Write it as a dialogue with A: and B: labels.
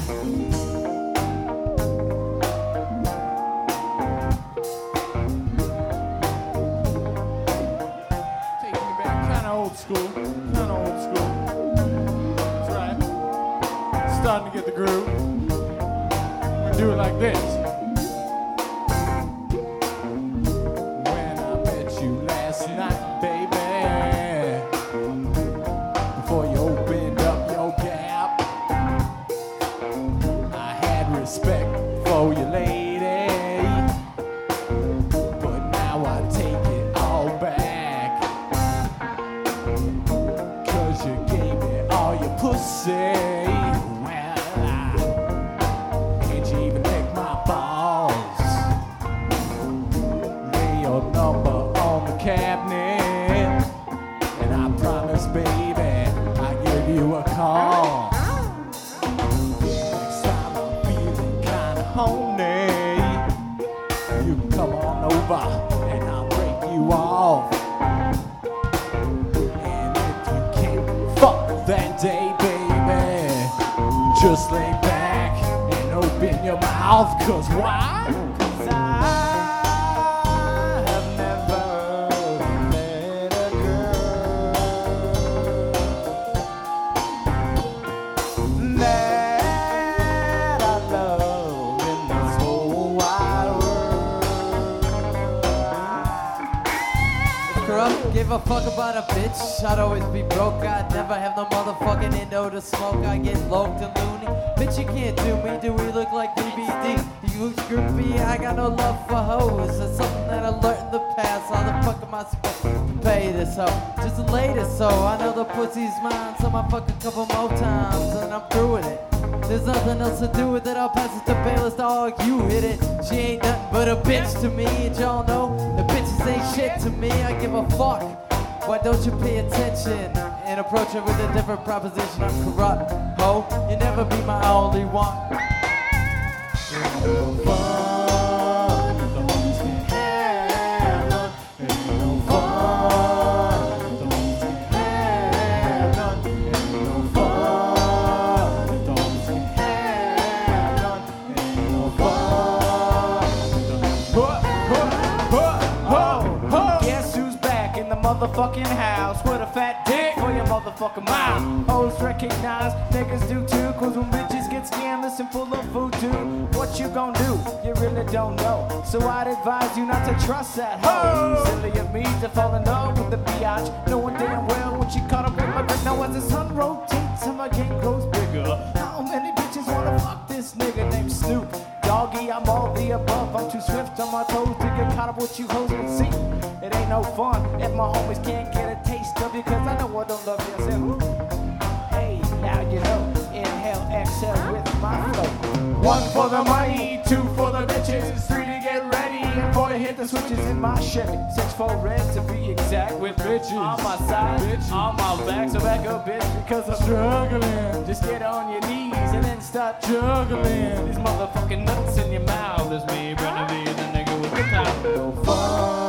A: Taking me back, kinda old school. That's right. Starting to get the groove. We do it like this. When I met you last night, baby, before you opened up your gap, I had respect for you, lady, but now I take it all back, 'cause you gave me all your pussy. Can't you even lick my balls? Lay your number on the cabinet, and I promise, baby, I'll give you a call. Next time I'm feeling kinda horny, you can come on over and I'll break you off. And if you can't fuck that day, baby, just lay back and open your mouth. 'Cause why? 'Cause I have never met a girl that I love in this whole wide world.
B: Corrupt, give a fuck about a bitch. I'd always be broke. I'd never have no motherfucking endo to smoke. I get loked and loony. Bitch, you can't do me. Do we look like DBD? You groupie, I got no love for hoes. It's something that I learned in the past. How the fuck am I supposed to pay this hoe? Just the latest, so I know the pussy's mine. So I fuck a couple more times and I'm through with it. There's nothing else to do with it. I'll pass it to Bayless, dog. You hit it. She ain't nothing but a bitch to me. And y'all know the bitches ain't shit to me. I give a fuck. Why don't you pay attention and approach it with a different proposition? I'm corrupt, ho. You never be my only one.
A: Guess who's back in the motherfucking house with a fat dick for your motherfucking mouth? Hoes recognize, niggas do too, 'cause when bitches get scandalous and full of voodoo, what you gon' do? You really don't know. So I'd advise you not to trust that hoe. Silly of me to fall in love with the biatch, knowing damn well when she caught up with my bitch. Now as the sun rotates and my game grows bigger, how many bitches wanna fuck this nigga named Snoop? Doggy, I'm all the above. I'm too swift on my toes to get caught up with you hoes and see. It ain't no fun if my homies can't get a taste of you, 'cause I know I don't love you. I said, whoo. Hey, now you know. Inhale, exhale with my flow. 1 for the money, 2 for the bitches, 3 to get ready, and 4 to hit the switches in my Chevy. 6 for red to be exact, with bitches on my side, bitches on my back. So back up, bitch, because I'm struggling. Just get on your knees and then start juggling. These motherfucking nuts in your mouth is me, Brenda B, the nigga with the power.